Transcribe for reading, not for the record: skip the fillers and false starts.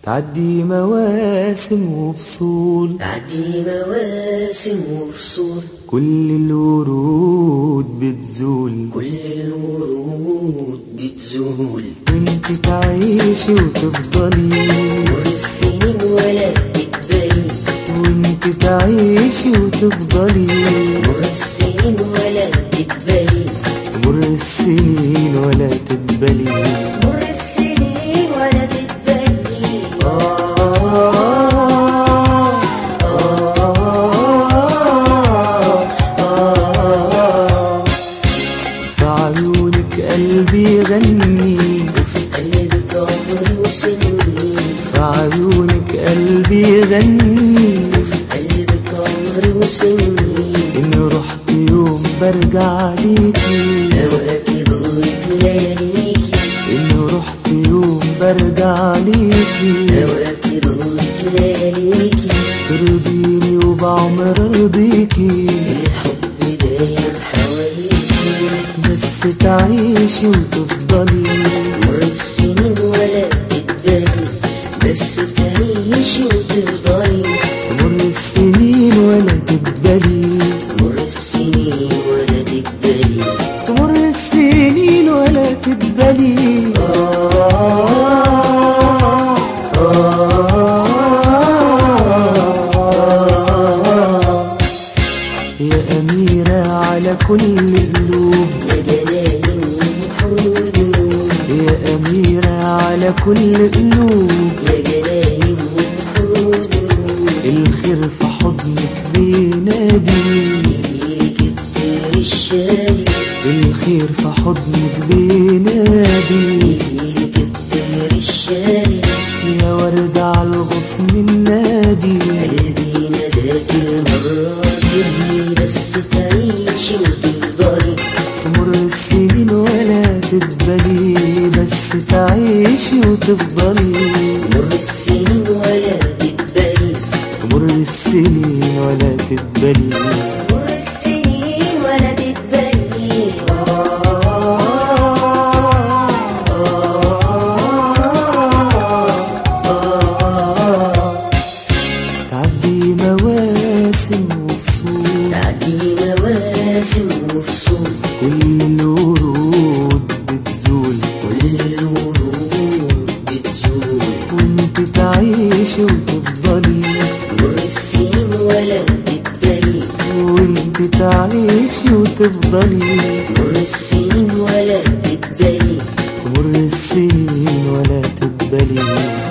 تعدي مواسم وفصول، تعدي مواسم وفصول، كل الورود بتزول، كل الورود بتزول، وانت تعيشي وتفضلي، مر السنين ولا تقبلي، وانت تعيشي وتفضلي، مر السنين ولا تقبلي، تمر السنين ولا تقبلي، مر السنين ولا تقبلي. في عيونك قلبي يغني، وفي قلبك عمري وسنين، في عيونك قلبي يغني، وفي قلبك عمري وسنين، إني رحت يوم برجع ليكي، هواك ضلت لياليكي، إني رحت يوم برجع ليكي، هواك ضلت لياليكي، ترضيني وبعمر ارضيكي، الحب داير حواليكي، بس تعيشي وتفضلي، مر السنين ولا تقبلي، بس تعيشي وتفضلي، تمر السنين ولا تقبلي، مر السنين ولا تقبلي. تمر السنين ولا تقبلي. يا أميرة على كل قلوب، يا جلال وحور قلوب، يا أميرة على كل قلوب، يا جلال وحور قلوب، الخير في حضنك بينادي، ليك الطير الشادي، الخير في حضنك بينادي، ليك الطير الشادي، يا ورد على الغصن النادي، قلبي ناداك المرة دي، بس تعيشي وتفضلي، تمر السنين ولا تقبلي، بس تعيشي وتفضلي، مر السنين ولا تقبلي، تمر السنين ولا تقبلي. مر السنين ولا تقبلي. تعدي مواسم وفصول، تعدي مواسم وفصول، كل الورود بتزول، كل الورود بتزول، وانت تعيشي وتفضلي، مر السنين ولا تقبلي، وانت تعيشي وتفضلي، مر السنين ولا تقبلي. تمر السنين ولا تقبلي.